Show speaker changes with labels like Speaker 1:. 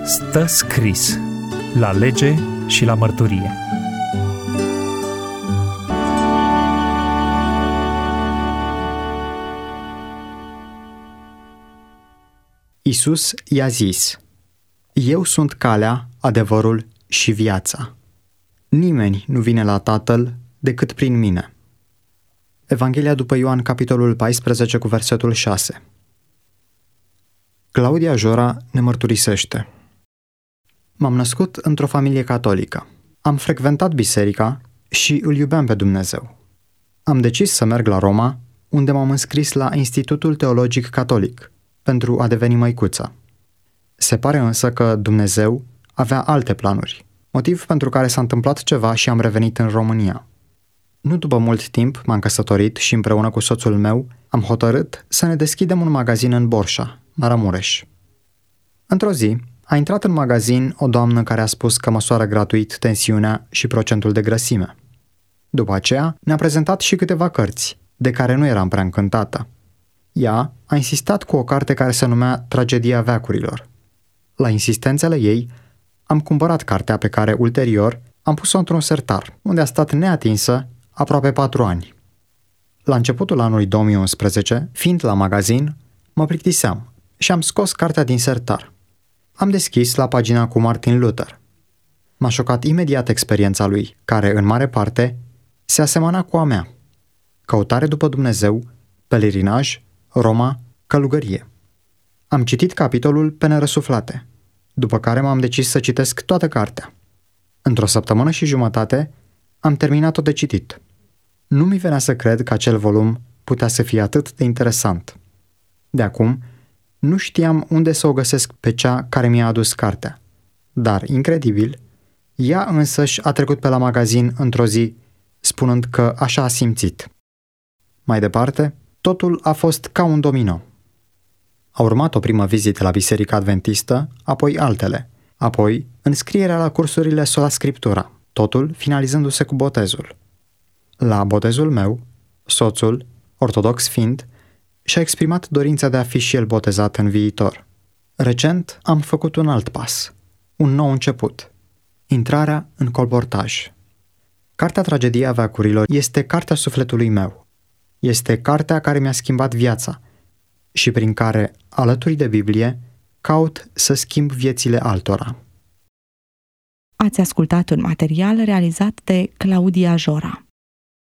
Speaker 1: Stă scris la lege și la mărturie.
Speaker 2: Iisus i-a zis: Eu sunt calea, adevărul și viața. Nimeni nu vine la Tatăl decât prin mine. Evanghelia după Ioan, capitolul 14, cu versetul 6. Claudia Jora ne mărturisește: M-am născut într-o familie catolică. Am frecventat biserica și îl iubeam pe Dumnezeu. Am decis să merg la Roma, unde m-am înscris la Institutul Teologic Catolic, pentru a deveni măicuță. Se pare însă că Dumnezeu avea alte planuri, motiv pentru care s-a întâmplat ceva și am revenit în România. Nu după mult timp m-am căsătorit și împreună cu soțul meu am hotărât să ne deschidem un magazin în Borșa, Maramureș. Într-o zi, a intrat în magazin o doamnă care a spus că măsoară gratuit tensiunea și procentul de grăsime. După aceea, ne-a prezentat și câteva cărți, de care nu eram prea încântată. Ea a insistat cu o carte care se numea Tragedia veacurilor. La insistențele ei, am cumpărat cartea pe care, ulterior, am pus-o într-un sertar, unde a stat neatinsă aproape 4 ani. La începutul anului 2011, fiind la magazin, mă plictiseam și am scos cartea din sertar. Am deschis la pagina cu Martin Luther. M-a șocat imediat experiența lui, care, în mare parte, se asemăna cu a mea. Căutare după Dumnezeu, pelerinaj, Roma, călugărie. Am citit capitolul pe nerăsuflate, după care m-am decis să citesc toată cartea. Într-o săptămână și jumătate am terminat-o de citit. Nu mi venea să cred că acel volum putea să fie atât de interesant. De acum, nu știam unde să o găsesc pe cea care mi-a adus cartea, dar, incredibil, ea însăși a trecut pe la magazin într-o zi, spunând că așa a simțit. Mai departe, totul a fost ca un domino. A urmat o primă vizită la Biserica Adventistă, apoi altele, apoi înscrierea la cursurile Sola Scriptura, totul finalizându-se cu botezul. La botezul meu, soțul, ortodox fiind, și-a exprimat dorința de a fi și el botezat în viitor. Recent am făcut un alt pas, un nou început, intrarea în colportaj. Cartea Tragedia veacurilor este cartea sufletului meu. Este cartea care mi-a schimbat viața și prin care, alături de Biblie, caut să schimb viețile altora.
Speaker 3: Ați ascultat un material realizat de Claudia Jora.